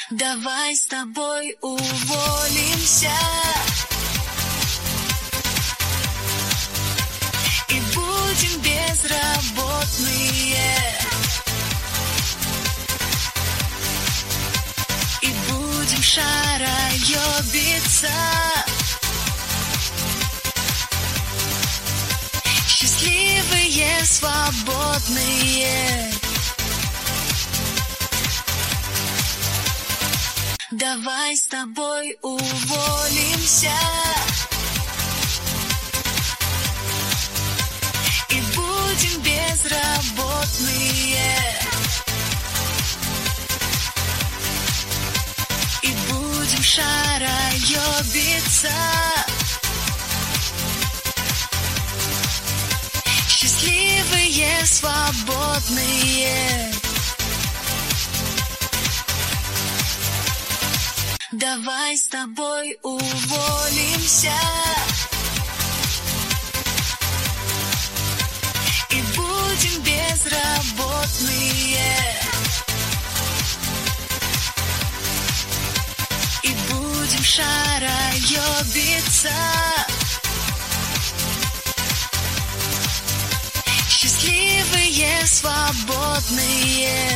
Давай с тобой уволимся и будем безработные, и будем шароебиться, счастливые, свободные. Давай с тобой уволимся и будем безработные, и будем шароебиться, счастливые, свободные. Давай с тобой уволимся и будем безработные, и будем шароебиться, счастливые, свободные.